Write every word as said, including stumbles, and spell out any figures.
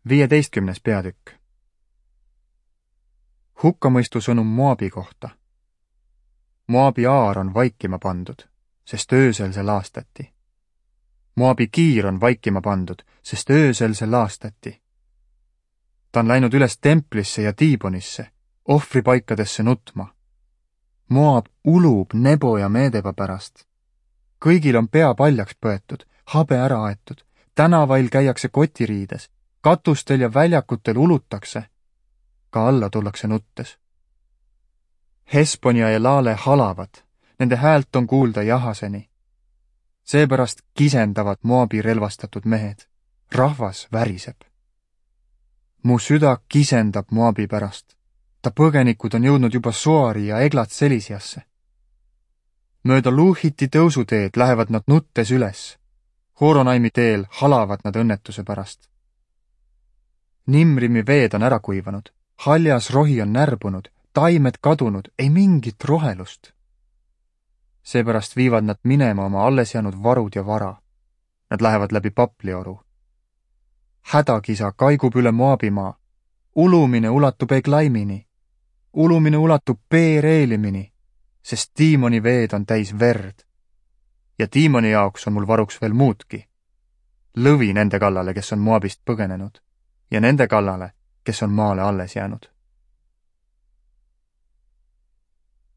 viieteistkümnes peatükk. Hukkamõistu sõnum Moabi kohta. Moabi aar on vaikima pandud, sest öösel see laastati. Moabi kiir on vaikima pandud, sest öösel see laastati. Ta on läinud üles templisse ja Tiibonisse, ohvripaikadesse nutma. Moab ulub Nebo ja Meedeba pärast. Kõigil on pea paljaks põetud, habe ära aetud, tänavail käiakse kotiriides, katustel ja väljakutel ulutakse, ka alla tullakse nuttes. Hesbon ja Elale halavad, nende häält on kuulda Jahaseni. Seepärast kisendavad Moabi relvastatud mehed, rahvas väriseb. Mu süda kisendab Moabi pärast, ta põgenikud on jõudnud juba Soari ja Eglat Selisiasse. Mööda Luhiti tõusuteed lähevad nad nuttes üles, Horonaimi teel halavad nad õnnetuse pärast. Nimrimi veed on ära kuivanud, haljas rohi on närbunud, taimed kadunud, ei mingit rohelust. Seepärast viivad nad minema oma alles jäänud varud ja vara. Nad lähevad läbi Paplioru. Hädakisa kaigub üle Moabimaa, ulumine ulatub Eglaimini, ulumine ulatub Peereelimini, sest Tiimoni veed on täis verd. Ja Tiimoni jaoks on mul varuks veel muudki. Lõvi nende kallale, kes on Moabist põgenenud, ja nende kallale, kes on maale alles jäänud.